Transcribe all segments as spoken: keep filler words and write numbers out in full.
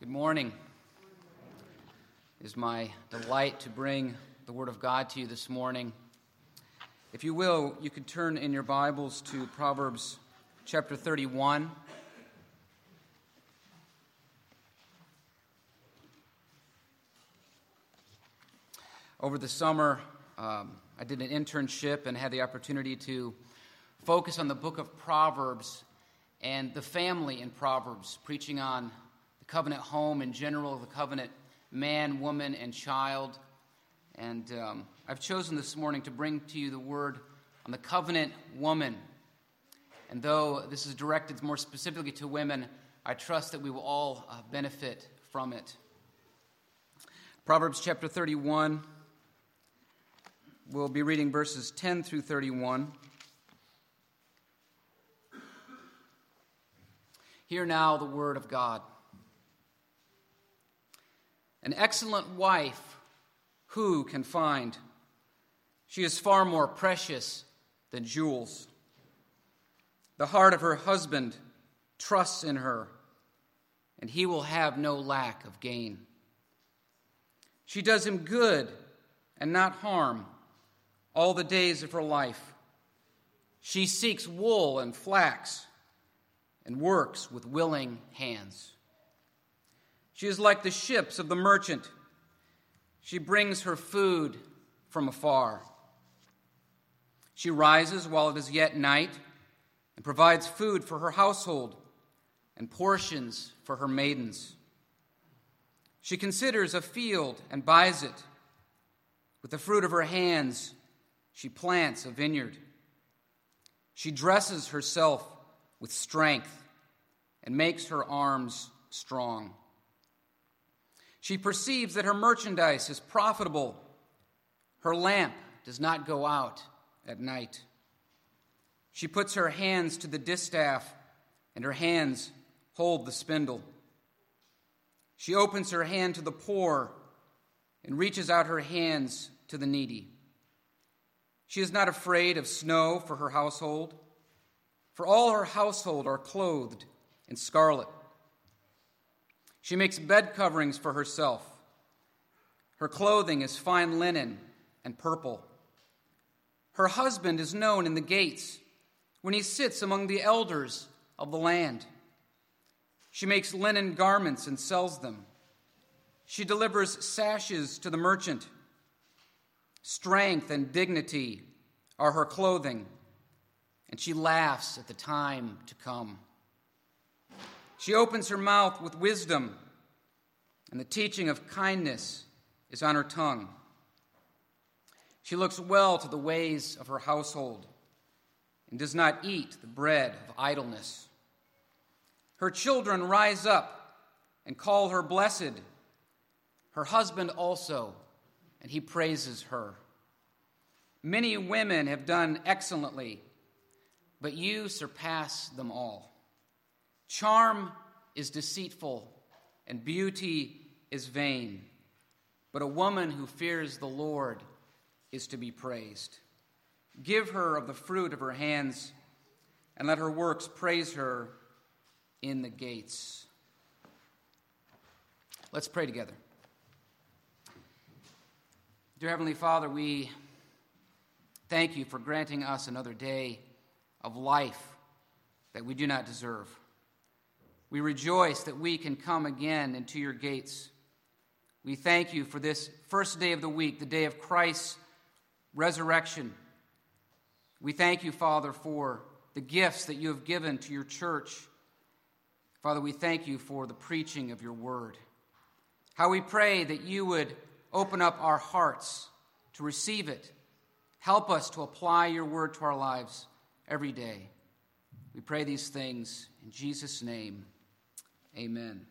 Good morning. It is my delight to bring the Word of God to you this morning. If you will, you could turn in your Bibles to Proverbs chapter thirty-one. Over the summer, um, I did an internship and had the opportunity to focus on the book of Proverbs and the family in Proverbs, preaching on the covenant home in general, the covenant man, woman, and child. And um, I've chosen this morning to bring to you the word on the covenant woman. And though this is directed more specifically to women, I trust that we will all uh, benefit from it. Proverbs chapter thirty-one, we'll be reading verses ten through thirty-one. Hear now the word of God. An excellent wife, who can find? She is far more precious than jewels. The heart of her husband trusts in her, and he will have no lack of gain. She does him good and not harm all the days of her life. She seeks wool and flax and works with willing hands. She is like the ships of the merchant. She brings her food from afar. She rises while it is yet night and provides food for her household and portions for her maidens. She considers a field and buys it. With the fruit of her hands, she plants a vineyard. She dresses herself with strength and makes her arms strong. She perceives that her merchandise is profitable. Her lamp does not go out at night. She puts her hands to the distaff, and her hands hold the spindle. She opens her hand to the poor and reaches out her hands to the needy. She is not afraid of snow for her household, for all her household are clothed in scarlet. She makes bed coverings for herself. Her clothing is fine linen and purple. Her husband is known in the gates when he sits among the elders of the land. She makes linen garments and sells them. She delivers sashes to the merchant. Strength and dignity are her clothing, and she laughs at the time to come. She opens her mouth with wisdom, and the teaching of kindness is on her tongue. She looks well to the ways of her household and does not eat the bread of idleness. Her children rise up and call her blessed. Her husband also, and he praises her. Many women have done excellently, but you surpass them all. Charm is deceitful, and beauty is vain. But a woman who fears the Lord is to be praised. Give her of the fruit of her hands, and let her works praise her in the gates. Let's pray together. Dear Heavenly Father, we thank you for granting us another day of life that we do not deserve. We rejoice that we can come again into your gates. We thank you for this first day of the week, the day of Christ's resurrection. We thank you, Father, for the gifts that you have given to your church. Father, we thank you for the preaching of your word. How we pray that you would open up our hearts to receive it. Help us to apply your word to our lives every day. We pray these things in Jesus' name. Amen.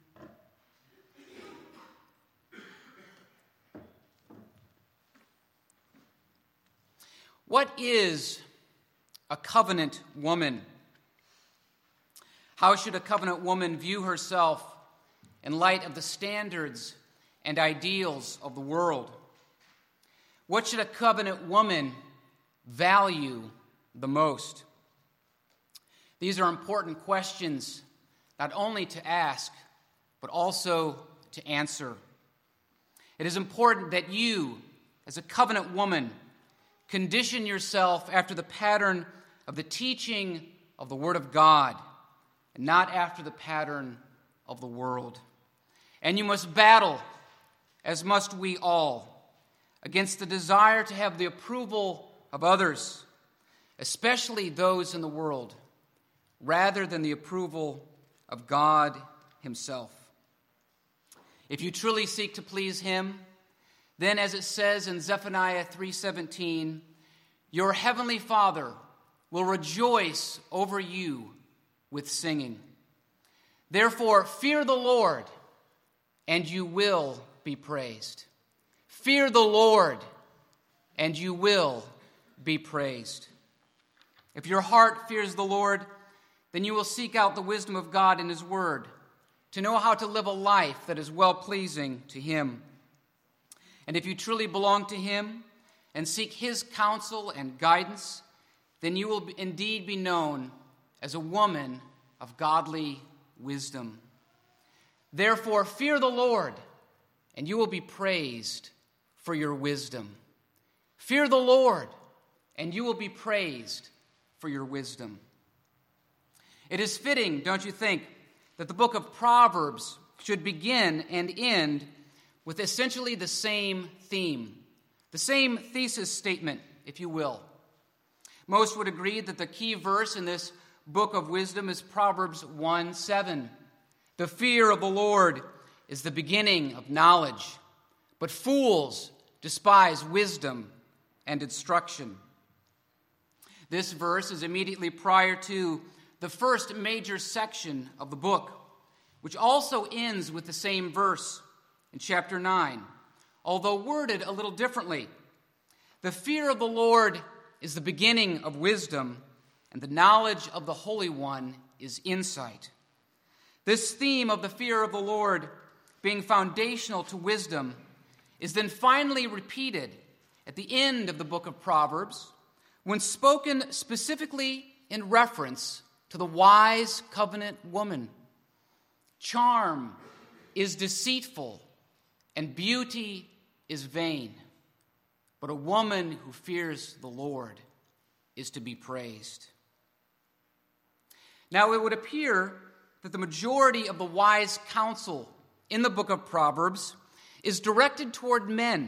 What is a covenant woman? How should a covenant woman view herself in light of the standards and ideals of the world? What should a covenant woman value the most? These are important questions not only to ask, but also to answer. It is important that you, as a covenant woman, condition yourself after the pattern of the teaching of the Word of God, and not after the pattern of the world. And you must battle, as must we all, against the desire to have the approval of others, especially those in the world, rather than the approval of God Himself. If you truly seek to please Him, then, as it says in Zephaniah three seventeen, your heavenly Father will rejoice over you with singing. Therefore, fear the Lord, and you will be praised. Fear the Lord, and you will be praised. If your heart fears the Lord, then you will seek out the wisdom of God in His Word, to know how to live a life that is well-pleasing to Him. And if you truly belong to Him and seek His counsel and guidance, then you will indeed be known as a woman of godly wisdom. Therefore, fear the Lord, and you will be praised for your wisdom. Fear the Lord, and you will be praised for your wisdom. It is fitting, don't you think, that the book of Proverbs should begin and end with essentially the same theme, the same thesis statement, if you will. Most would agree that the key verse in this book of wisdom is Proverbs one seven. The fear of the Lord is the beginning of knowledge, but fools despise wisdom and instruction. This verse is immediately prior to the first major section of the book, which also ends with the same verse in chapter nine, although worded a little differently. The fear of the Lord is the beginning of wisdom, and the knowledge of the Holy One is insight. This theme of the fear of the Lord being foundational to wisdom is then finally repeated at the end of the book of Proverbs when spoken specifically in reference to the wise covenant woman. Charm is deceitful and beauty is vain, but a woman who fears the Lord is to be praised. Now, it would appear that the majority of the wise counsel in the book of Proverbs is directed toward men.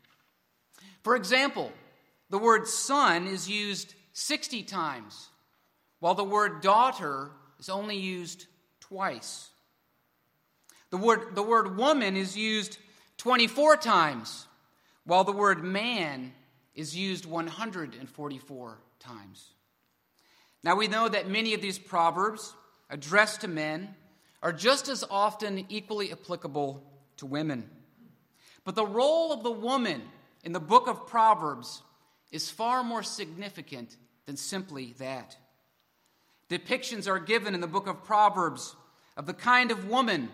For example, the word son is used sixty times, while the word daughter is only used twice. The word, the word woman is used twenty-four times, while the word man is used one hundred forty-four times. Now, we know that many of these proverbs addressed to men are just as often equally applicable to women. But the role of the woman in the book of Proverbs is far more significant than simply that. Depictions are given in the book of Proverbs of the kind of woman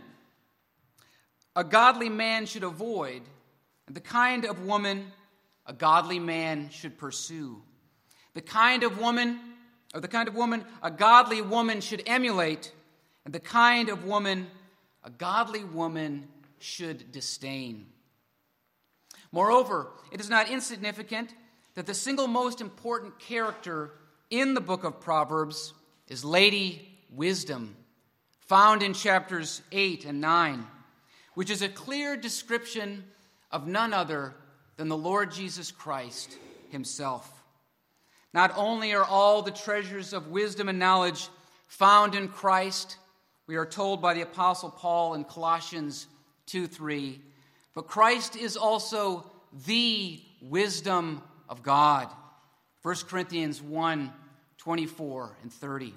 a godly man should avoid, and the kind of woman a godly man should pursue. The kind of woman, or the kind of woman a godly woman should emulate, and the kind of woman a godly woman should disdain. Moreover, it is not insignificant that the single most important character in the book of Proverbs is Lady Wisdom, found in chapters eight and nine, which is a clear description of none other than the Lord Jesus Christ himself. Not only are all the treasures of wisdom and knowledge found in Christ, we are told by the Apostle Paul in Colossians two three, but Christ is also the wisdom of God. First Corinthians one twenty-four and thirty.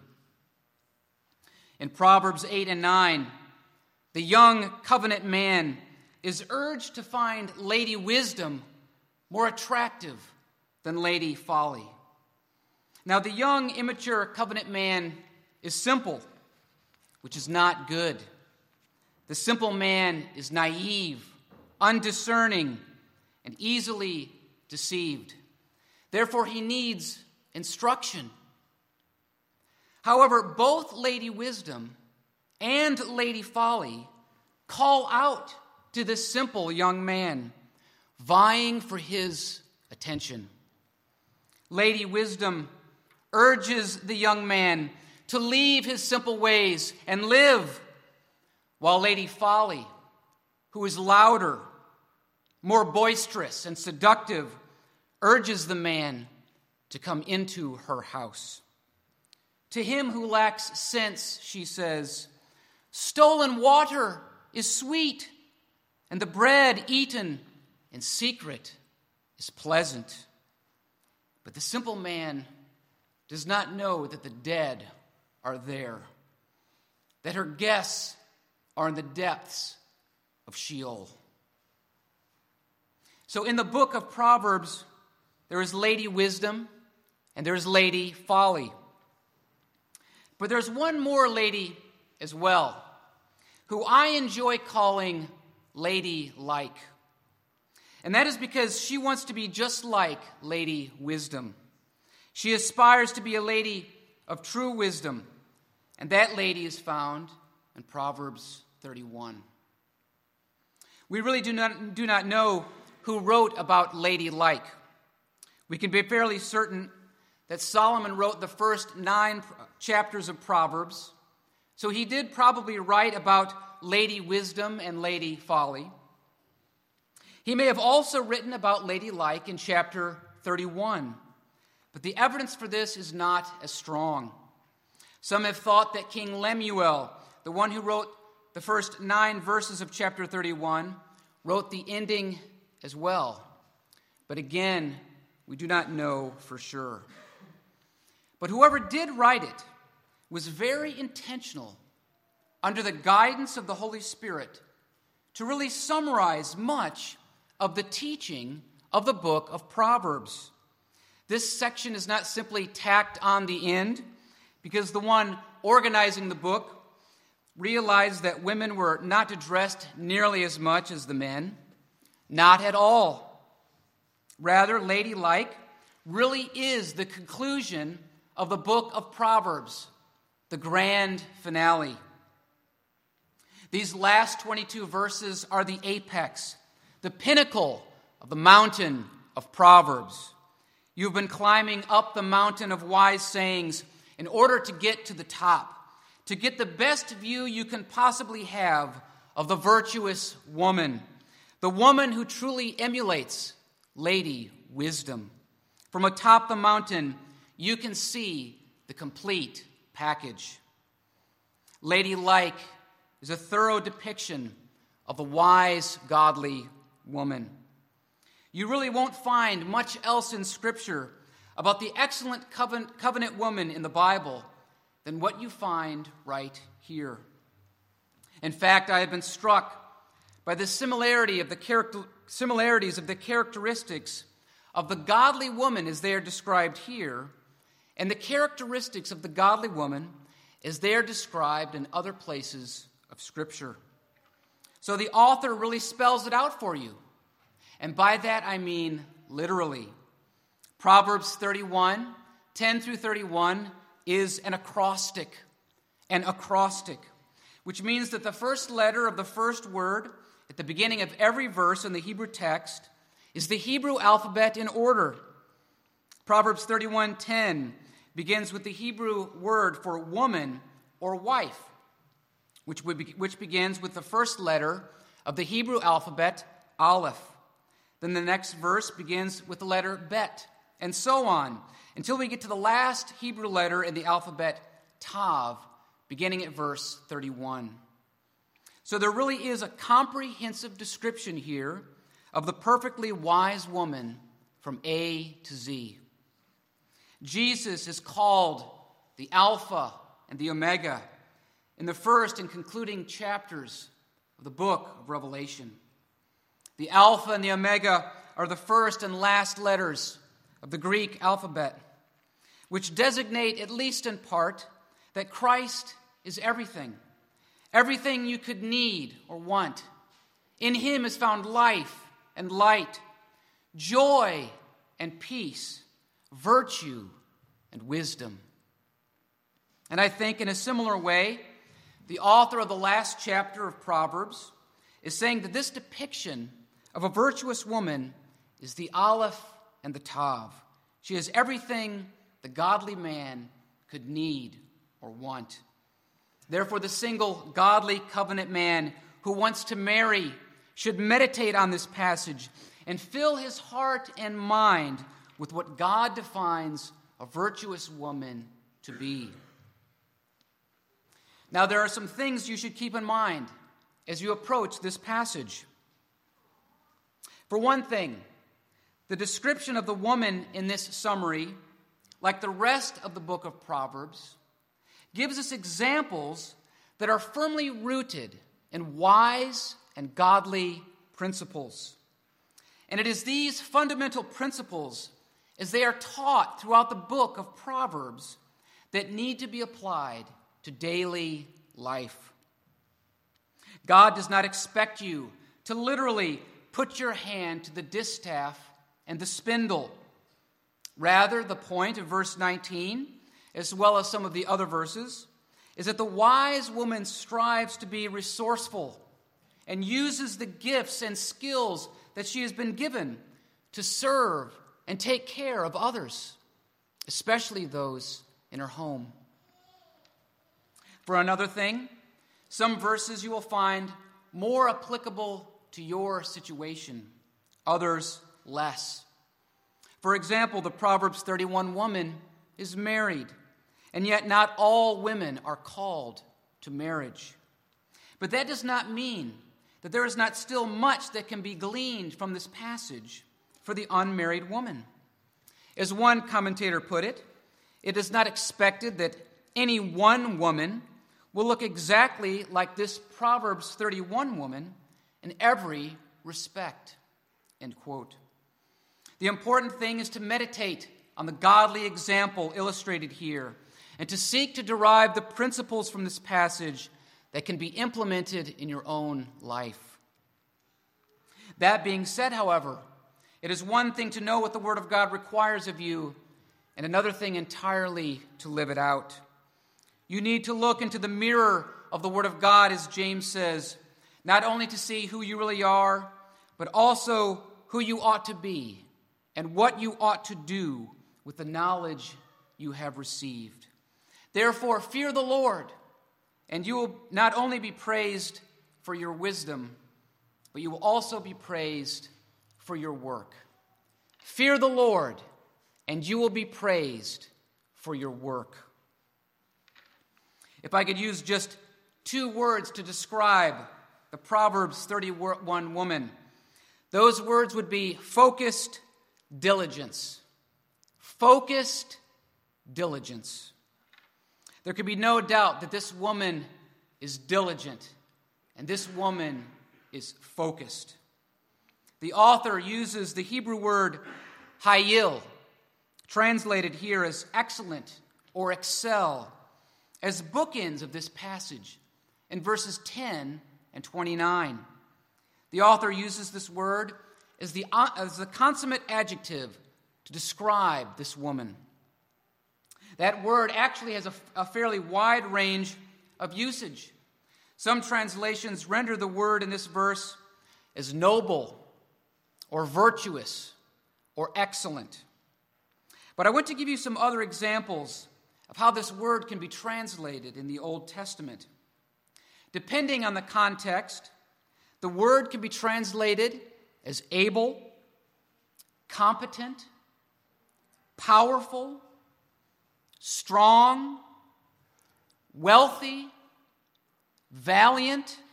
In Proverbs eight and nine, the young covenant man is urged to find Lady Wisdom more attractive than Lady Folly. Now, the young, immature covenant man is simple, which is not good. The simple man is naive, undiscerning, and easily deceived. Therefore, he needs instruction. However, both Lady Wisdom and Lady Folly call out to this simple young man, vying for his attention. Lady Wisdom urges the young man to leave his simple ways and live, while Lady Folly, who is louder, more boisterous and seductive, urges the man to come into her house. To him who lacks sense, she says, stolen water is sweet, and the bread eaten in secret is pleasant. But the simple man does not know that the dead are there, that her guests are in the depths of Sheol. So in the book of Proverbs, there is Lady Wisdom and there is Lady Folly. But there's one more lady as well, who I enjoy calling Lady Like. And that is because she wants to be just like Lady Wisdom. She aspires to be a lady of true wisdom, and that lady is found in Proverbs thirty-one. We really do not, do not know who wrote about Lady Like. We can be fairly certain that Solomon wrote the first nine chapters of Proverbs, so he did probably write about Lady Wisdom and Lady Folly. He may have also written about Lady Like in chapter thirty-one, but the evidence for this is not as strong. Some have thought that King Lemuel, the one who wrote the first nine verses of chapter thirty-one, wrote the ending as well. But again, we do not know for sure. But whoever did write it was very intentional, under the guidance of the Holy Spirit, to really summarize much of the teaching of the book of Proverbs. This section is not simply tacked on the end, because the one organizing the book realized that women were not addressed nearly as much as the men. Not at all. Rather, Lady Like really is the conclusion of the book of Proverbs, the grand finale. These last twenty-two verses are the apex, the pinnacle of the mountain of Proverbs. You've been climbing up the mountain of wise sayings in order to get to the top, to get the best view you can possibly have of the virtuous woman, the woman who truly emulates Lady Wisdom. From atop the mountain, you can see the complete package. Lady Like is a thorough depiction of the wise, godly woman. You really won't find much else in Scripture about the excellent covenant, covenant woman in the Bible than what you find right here. In fact, I have been struck by the similarity of the character, similarities of the characteristics of the godly woman as they are described here, and the characteristics of the godly woman as they are described in other places of Scripture. So the author really spells it out for you. And by that I mean literally. Proverbs thirty-one, ten through thirty-one is an acrostic. An acrostic, which means that the first letter of the first word at the beginning of every verse in the Hebrew text is the Hebrew alphabet in order. Proverbs thirty-one ten begins with the Hebrew word for woman or wife, which, would be, which begins with the first letter of the Hebrew alphabet, Aleph. Then the next verse begins with the letter Bet, and so on, until we get to the last Hebrew letter in the alphabet, Tav, beginning at verse thirty-one. So there really is a comprehensive description here of the perfectly wise woman from A to Z. Jesus is called the Alpha and the Omega in the first and concluding chapters of the book of Revelation. The Alpha and the Omega are the first and last letters of the Greek alphabet, which designate, at least in part, that Christ is everything, everything you could need or want. In him is found life and light, joy and peace, virtue and wisdom. And I think in a similar way, the author of the last chapter of Proverbs is saying that this depiction of a virtuous woman is the Aleph and the Tav. She is everything the godly man could need or want. Therefore, the single, godly covenant man who wants to marry should meditate on this passage and fill his heart and mind with what God defines a virtuous woman to be. Now, there are some things you should keep in mind as you approach this passage. For one thing, the description of the woman in this summary, like the rest of the book of Proverbs, gives us examples that are firmly rooted in wise and godly principles. And it is these fundamental principles, as they are taught throughout the book of Proverbs, that need to be applied to daily life. God does not expect you to literally put your hand to the distaff and the spindle. Rather, the point of verse nineteen, as well as some of the other verses, is that the wise woman strives to be resourceful and uses the gifts and skills that she has been given to serve and take care of others, especially those in her home. For another thing, some verses you will find more applicable to your situation, others less. For example, the Proverbs thirty-one woman is married, and yet not all women are called to marriage. But that does not mean that there is not still much that can be gleaned from this passage for the unmarried woman. As one commentator put it, it is not expected that any one woman will look exactly like this Proverbs thirty-one woman in every respect. End quote. The important thing is to meditate on the godly example illustrated here and to seek to derive the principles from this passage that can be implemented in your own life. That being said, however, it is one thing to know what the Word of God requires of you, and another thing entirely to live it out. You need to look into the mirror of the Word of God, as James says, not only to see who you really are, but also who you ought to be and what you ought to do with the knowledge you have received. Therefore, fear the Lord, and you will not only be praised for your wisdom, but you will also be praised for your work. Fear the Lord, and you will be praised for your work. If I could use just two words to describe the Proverbs thirty-one woman, those words would be focused diligence. Focused diligence. There could be no doubt that this woman is diligent, and this woman is focused. The author uses the Hebrew word hayil, translated here as excellent or excel, as bookends of this passage in verses ten and twenty-nine. The author uses this word as the, as the consummate adjective to describe this woman. That word actually has a, a fairly wide range of usage. Some translations render the word in this verse as noble or virtuous or excellent. But I want to give you some other examples of how this word can be translated in the Old Testament. Depending on the context, the word can be translated as able, competent, powerful, strong, wealthy, valiant,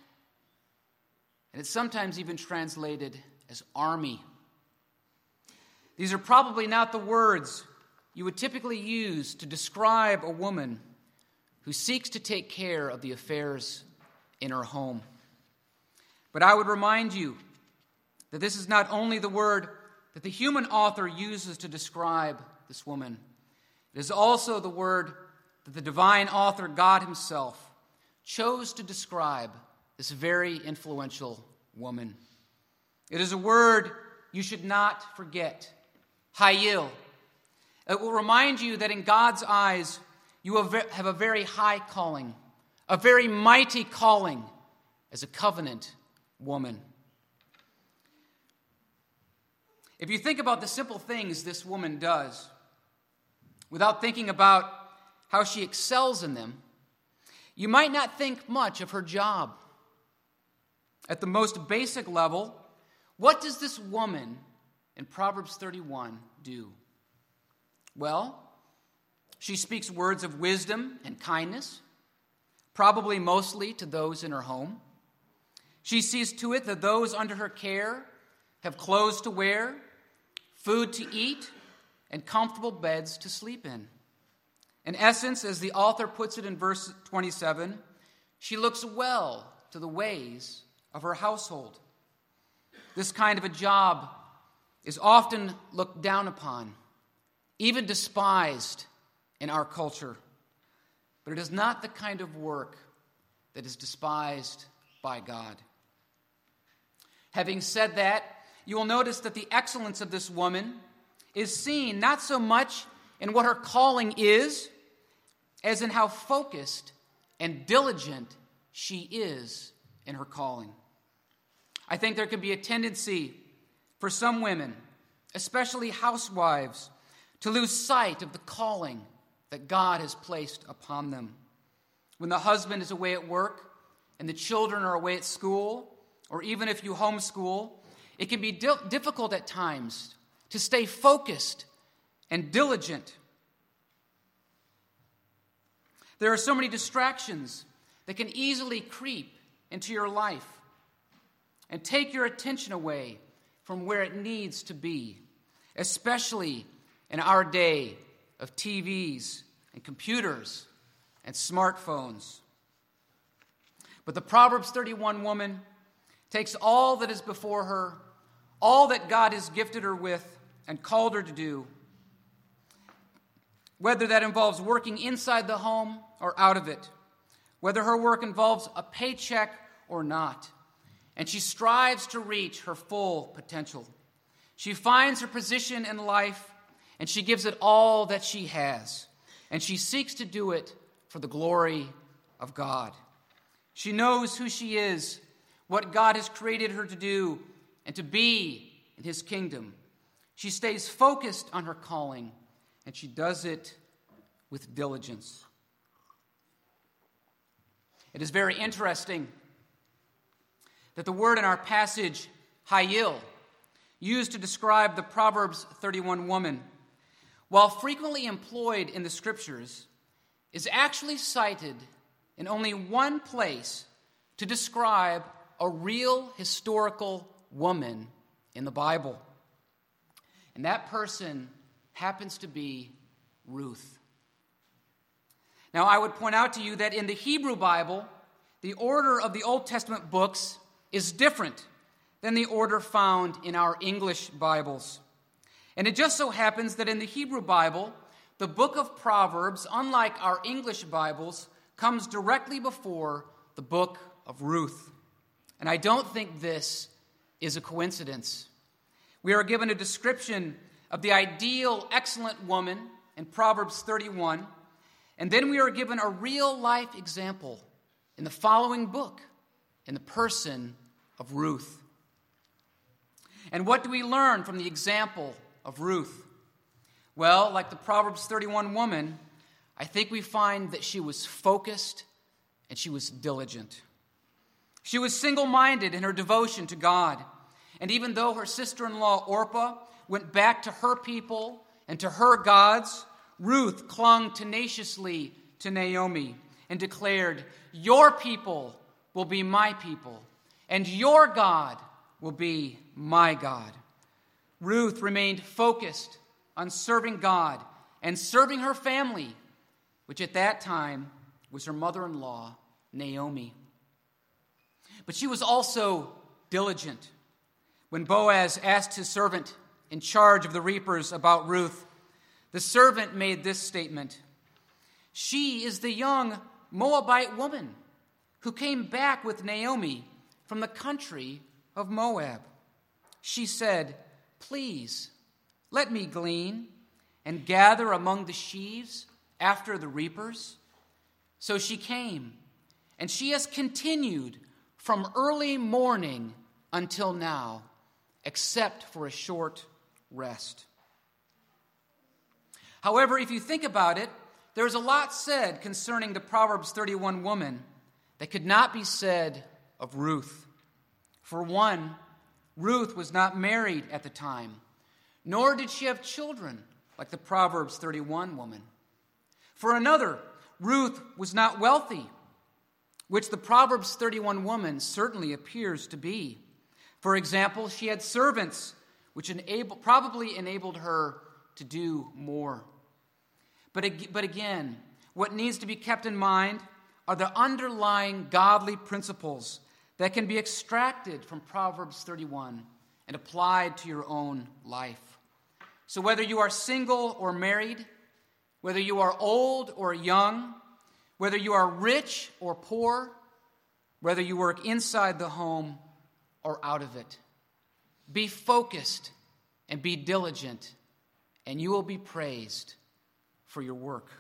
and it's sometimes even translated as army. These are probably not the words you would typically use to describe a woman who seeks to take care of the affairs in her home. But I would remind you that this is not only the word that the human author uses to describe this woman, it is also the word that the divine author, God himself, chose to describe this very influential woman. It is a word you should not forget, hayil. It will remind you that in God's eyes, you have a very high calling, a very mighty calling as a covenant woman. If you think about the simple things this woman does, without thinking about how she excels in them, you might not think much of her job. At the most basic level, what does this woman in Proverbs thirty-one do? Well, she speaks words of wisdom and kindness, probably mostly to those in her home. She sees to it that those under her care have clothes to wear, food to eat, and comfortable beds to sleep in. In essence, as the author puts it in verse twenty-seven, she looks well to the ways of her household. This kind of a job is often looked down upon, even despised in our culture. But it is not the kind of work that is despised by God. Having said that, you will notice that the excellence of this woman is seen not so much in what her calling is, as in how focused and diligent she is in her calling. I think there can be a tendency for some women, especially housewives, to lose sight of the calling that God has placed upon them. When the husband is away at work and the children are away at school, or even if you homeschool, it can be di- difficult at times to stay focused and diligent. There are so many distractions that can easily creep into your life and take your attention away from where it needs to be, especially in our day of T Vs and computers and smartphones. But the Proverbs thirty-one woman takes all that is before her, all that God has gifted her with and called her to do, whether that involves working inside the home or out of it, whether her work involves a paycheck or not, and she strives to reach her full potential. She finds her position in life, and she gives it all that she has, and she seeks to do it for the glory of God. She knows who she is, what God has created her to do, and to be in His kingdom. She stays focused on her calling, and she does it with diligence. It is very interesting that the word in our passage, hayil, used to describe the Proverbs thirty-one woman, while frequently employed in the Scriptures, is actually cited in only one place to describe a real historical woman in the Bible. And that person happens to be Ruth. Now, I would point out to you that in the Hebrew Bible, the order of the Old Testament books is different than the order found in our English Bibles. And it just so happens that in the Hebrew Bible, the book of Proverbs, unlike our English Bibles, comes directly before the book of Ruth. And I don't think this is a coincidence. We are given a description of the ideal, excellent woman in Proverbs thirty-one, and then we are given a real-life example in the following book, in the person of Ruth. And what do we learn from the example of Ruth? Well, like the Proverbs thirty-one woman, I think we find that she was focused and she was diligent. She was single-minded in her devotion to God. And even though her sister-in-law Orpah went back to her people and to her gods, Ruth clung tenaciously to Naomi and declared, "Your people will be my people, and your God will be my God." Ruth remained focused on serving God and serving her family, which at that time was her mother-in-law, Naomi. But she was also diligent. When Boaz asked his servant in charge of the reapers about Ruth, the servant made this statement: "She is the young Moabite woman who came back with Naomi from the country of Moab. She said, 'Please, let me glean and gather among the sheaves after the reapers.' So she came, and she has continued from early morning until now, except for a short rest. However, if you think about it, there's a lot said concerning the Proverbs thirty-one woman that could not be said of Ruth. For one, Ruth was not married at the time, nor did she have children like the Proverbs thirty-one woman. For another, Ruth was not wealthy, which the Proverbs thirty-one woman certainly appears to be. For example, she had servants, which enable, probably enabled her to do more. But, but again, what needs to be kept in mind are the underlying godly principles that can be extracted from Proverbs thirty-one and applied to your own life. So whether you are single or married, whether you are old or young, whether you are rich or poor, whether you work inside the home or out of it, be focused and be diligent, and you will be praised for your work.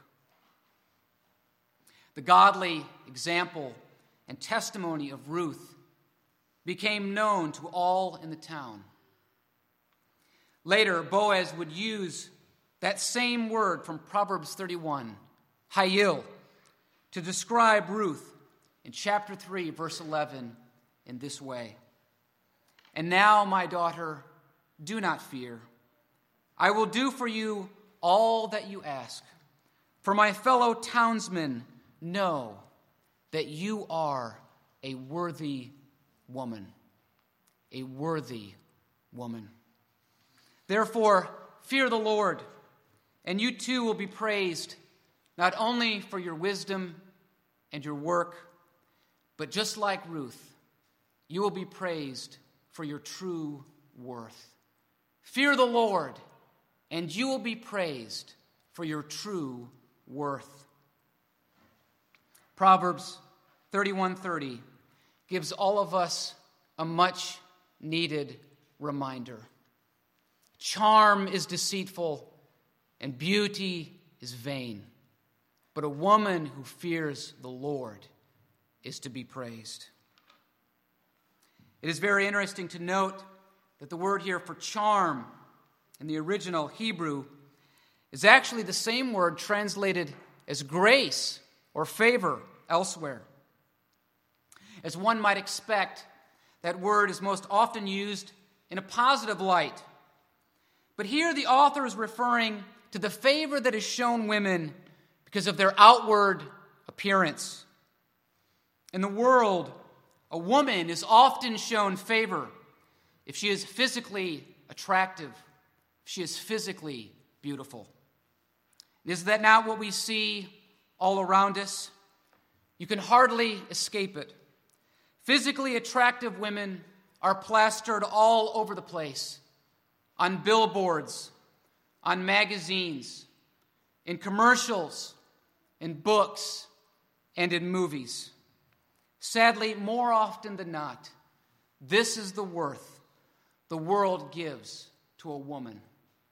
The godly example and testimony of Ruth became known to all in the town. Later, Boaz would use that same word from Proverbs thirty-one, Hayil, to describe Ruth in chapter three, verse eleven, in this way. And now, my daughter, do not fear. I will do for you all that you ask. For my fellow townsmen know that you are a worthy woman. A worthy woman. Therefore, fear the Lord, and you too will be praised, not only for your wisdom and your work, but just like Ruth, you will be praised for your true worth. Fear the Lord, and you will be praised for your true worth. Proverbs thirty-one thirty gives all of us a much needed reminder. Charm is deceitful and beauty is vain, but a woman who fears the Lord is to be praised. It is very interesting to note that the word here for charm in the original Hebrew is actually the same word translated as grace or favor elsewhere. As one might expect, that word is most often used in a positive light. But here the author is referring to the favor that is shown women because of their outward appearance. In the world, a woman is often shown favor if she is physically attractive, if she is physically beautiful. Is that not what we see all around us? You can hardly escape it. Physically attractive women are plastered all over the place, on billboards, on magazines, in commercials, in books, and in movies. Sadly, more often than not, this is the worth the world gives to a woman.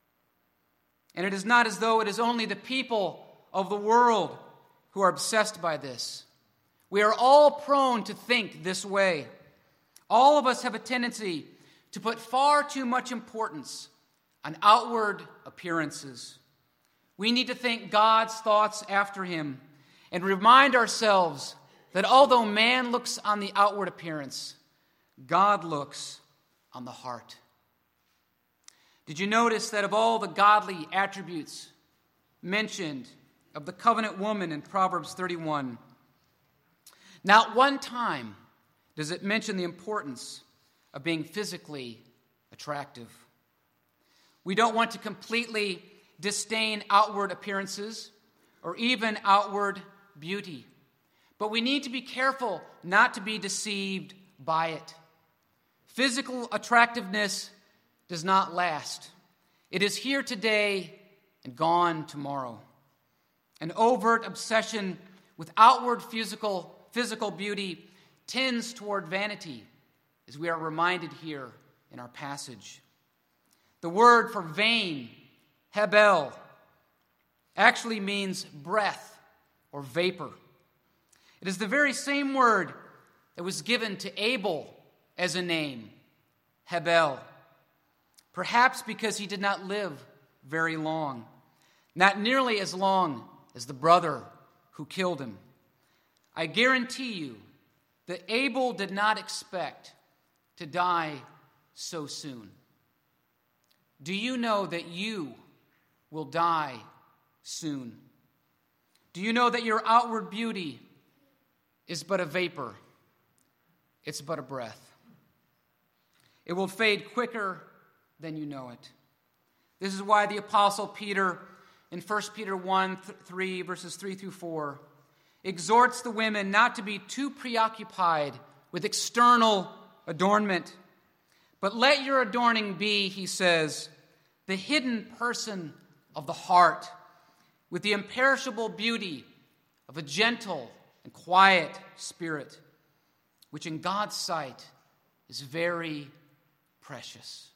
And it is not as though it is only the people of the world who are obsessed by this. We are all prone to think this way. All of us have a tendency to put far too much importance on outward appearances. We need to think God's thoughts after him and remind ourselves that although man looks on the outward appearance, God looks on the heart. Did you notice that of all the godly attributes mentioned of the covenant woman in Proverbs thirty-one, not one time does it mention the importance of being physically attractive? We don't want to completely disdain outward appearances or even outward beauty, but we need to be careful not to be deceived by it. Physical attractiveness does not last. It is here today and gone tomorrow. An overt obsession with outward physical, physical beauty tends toward vanity, as we are reminded here in our passage. The word for vain, hebel, actually means breath or vapor. It is the very same word that was given to Abel as a name, Hebel. Perhaps because he did not live very long, not nearly as long as the brother who killed him. I guarantee you that Abel did not expect to die so soon. Do you know that you will die soon? Do you know that your outward beauty is but a vapor? It's but a breath. It will fade quicker than you know it. This is why the Apostle Peter, in First Peter one, three, verses three through four, exhorts the women not to be too preoccupied with external adornment, but let your adorning be, he says, the hidden person of the heart, with the imperishable beauty of a gentle and quiet spirit, which in God's sight is very precious.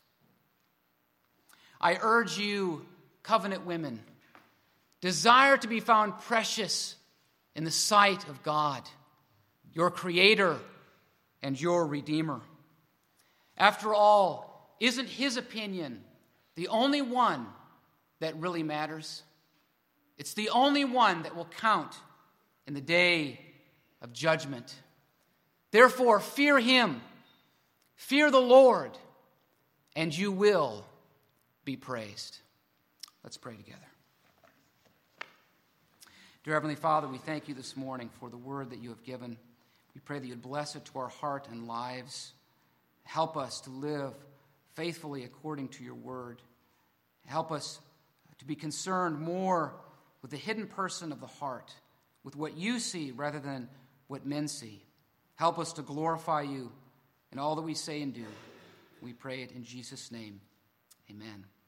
I urge you, covenant women, desire to be found precious in the sight of God, your Creator and your Redeemer. After all, isn't His opinion the only one that really matters? It's the only one that will count in the day of judgment. Therefore, fear Him, fear the Lord, and you will be praised. Let's pray together. Dear Heavenly Father, we thank you this morning for the word that you have given. We pray that you'd bless it to our heart and lives. Help us to live faithfully according to your word. Help us to be concerned more with the hidden person of the heart, with what you see rather than what men see. Help us to glorify you in all that we say and do. We pray it in Jesus' name. Amen.